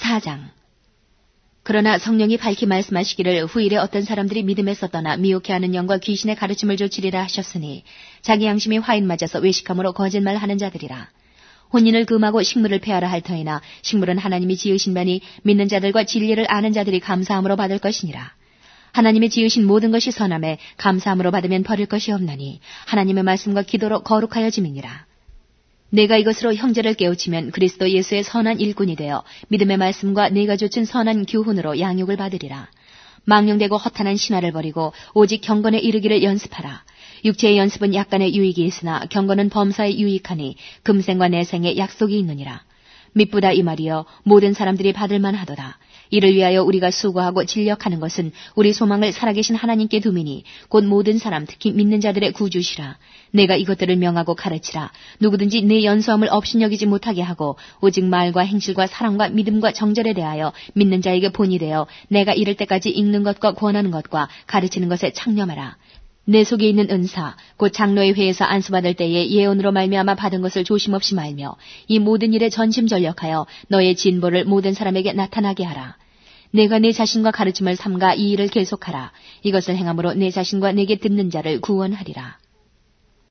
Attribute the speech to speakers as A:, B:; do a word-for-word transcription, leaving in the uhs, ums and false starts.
A: 사 장. 그러나 성령이 밝히 말씀하시기를 후일에 어떤 사람들이 믿음에서 떠나 미혹해하는 영과 귀신의 가르침을 좇으리라 하셨으니 자기 양심이 화인 맞아서 외식함으로 거짓말하는 자들이라. 혼인을 금하고 식물을 폐하라 할 터이나 식물은 하나님이 지으신 바니 믿는 자들과 진리를 아는 자들이 감사함으로 받을 것이니라. 하나님이 지으신 모든 것이 선함에 감사함으로 받으면 버릴 것이 없나니 하나님의 말씀과 기도로 거룩하여짐이니라. 내가 이것으로 형제를 깨우치면 그리스도 예수의 선한 일꾼이 되어 믿음의 말씀과 내가 좇은 선한 교훈으로 양육을 받으리라. 망령되고 허탄한 신화를 버리고 오직 경건에 이르기를 연습하라. 육체의 연습은 약간의 유익이 있으나 경건은 범사에 유익하니 금생과 내생에 약속이 있느니라. 미쁘다 이 말이여 모든 사람들이 받을 만하도다. 이를 위하여 우리가 수고하고 진력하는 것은 우리 소망을 살아계신 하나님께 두미니 곧 모든 사람 특히 믿는 자들의 구주시라. 내가 이것들을 명하고 가르치라. 누구든지 내 연소함을 업신여기지 못하게 하고 오직 말과 행실과 사랑과 믿음과 정절에 대하여 믿는 자에게 본이 되어 내가 이를 때까지 읽는 것과 권하는 것과 가르치는 것에 창념하라. 내 속에 있는 은사 곧 장로의 회에서 안수받을 때에 예언으로 말미암아 받은 것을 조심없이 말며 이 모든 일에 전심전력하여 너의 진보를 모든 사람에게 나타나게 하라. 내가 내 자신과 가르침을 삼가 이 일을 계속하라. 이것을 행함으로 내 자신과 내게 듣는 자를 구원하리라.